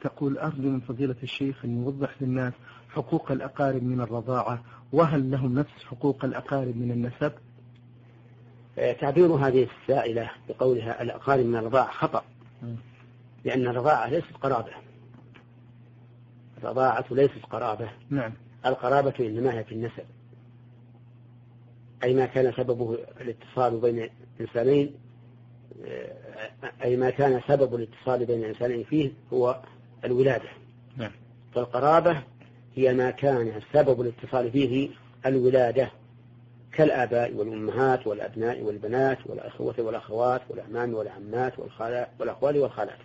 تقول أرجو من فضيلة الشيخ أن يوضح للناس حقوق الأقارب من الرضاعة، وهل لهم نفس حقوق الأقارب من النسب؟ تعبير هذه السائلة بقولها الأقارب من الرضاعة خطأ، لأن الرضاعة ليست قرابة. الرضاعة ليست قرابة. نعم. القرابة إنما هي في النسب، أي ما كان سببه الاتصال بين إنسانين، أي ما كان سبب الاتصال بين إنسانين فيه هو الولادة. نعم. فالقرابة هي ما كان سبب الاتصال فيه الولادة، كالآباء والأمهات والأبناء والبنات والأخوة والأخوات والأعمام والعمات والأخوال والخالات.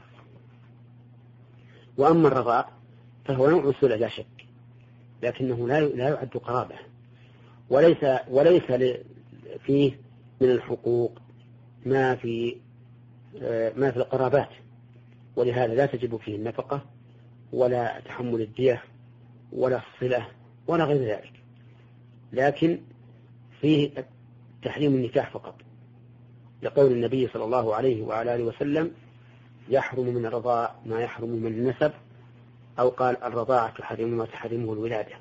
وأما الرضاع فهو نوع سلة لا شك، لكنه لا يعد قرابة، وليس فيه من الحقوق ما في القرابات، ولهذا لا تجب فيه النفقة ولا تحمل الدية ولا الصلة ولا غير ذلك، لكن فيه تحريم النكاح فقط، لقول النبي صلى الله عليه وعلى آله وسلم يحرم من الرضاع ما يحرم من النسب، أو قال الرضاعة تحرم ما تحرمه الولادة.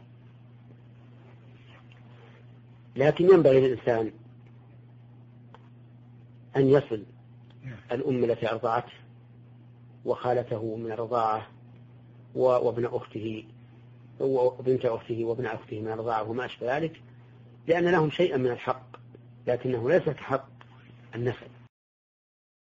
لكن ينبغي للإنسان أن يصل الأم التي أرضعته وخالته من الرضاعة وابن أخته وبنت أخته وابن أخته من الرضاعة وما أشبه ذلك، لأن لهم شيئا من الحق، لكنه ليس كحق النسب.